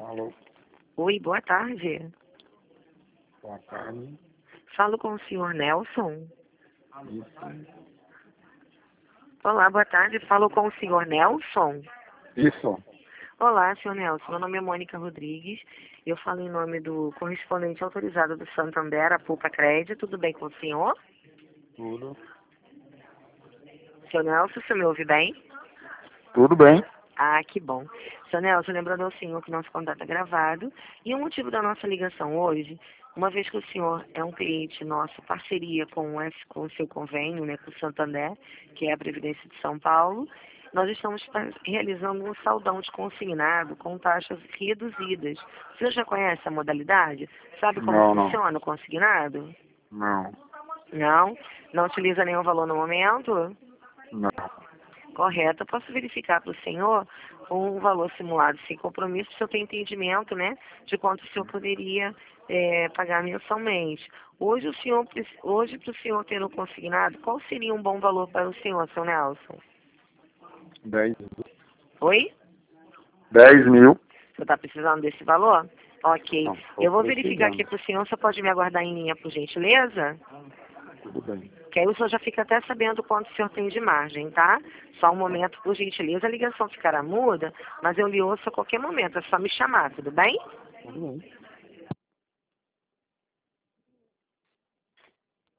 Alô, Oi, boa tarde. boa tarde. Falo com o senhor Nelson. Isso. Olá, boa tarde. Falo com o senhor Nelson. Isso. Olá, senhor Nelson. Meu nome é Mônica Rodrigues. Eu falo em nome do correspondente autorizado do Santander, a Poupa Crédito. Tudo bem com o senhor? Tudo. Senhor Nelson, você me ouve bem? Tudo bem. Ah, que bom. Senhor Nelson, lembrando ao senhor que nosso contato é gravado. E o motivo da nossa ligação hoje, uma vez que o senhor é um cliente nosso, parceria com o seu convênio, né, com o Santander, que é a Previdência de São Paulo, nós estamos realizando um saldão de consignado com taxas reduzidas. O senhor já conhece a modalidade? Sabe como Não. funciona o consignado? Não. Não? Não utiliza nenhum valor no momento? Não. Correto. Eu posso verificar para o senhor um valor simulado sem compromisso, para o senhor ter entendimento, né, de quanto o senhor poderia pagar mensalmente. Hoje, para o senhor ter no consignado, qual seria um bom valor para o senhor, seu Nelson? 10. Oi? 10 mil. Você está precisando desse valor? Ok. Não, tô Eu vou verificar precisando. aqui para o senhor. Você pode me aguardar em linha, por gentileza? Tudo bem. Que aí o senhor já fica até sabendo quanto o senhor tem de margem, tá? Só um momento, por gentileza. A ligação ficará muda, mas eu lhe ouço a qualquer momento. É só me chamar, tudo bem? Tudo bem.